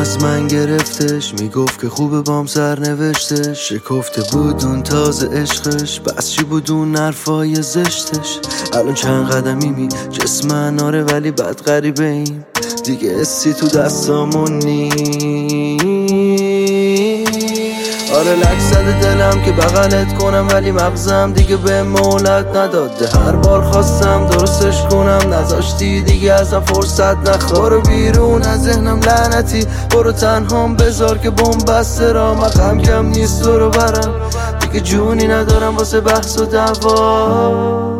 از من گرفتش، میگفت که خوبه بام سرنوشتش. شکفته بود اون تازه عشقش، بس چی بود اون حرفای زشتش. الان چند قدمی می جسم آره ولی بد غریبه ایم دیگه، حسی تو دستامون نیست. آره لک زده دلم که بغلت کنم ولی مغزم دیگه به مولت نداده. هر بار خواستم درستش کنم نذاشتی دیگه، ازم فرصت نخواه. برو بیرون از ذهنم لعنتی، برو تنهام بذار که بمب بسته را. مقام کم نیست تو رو برم دیگه، جونی ندارم واسه بحث و دعوا.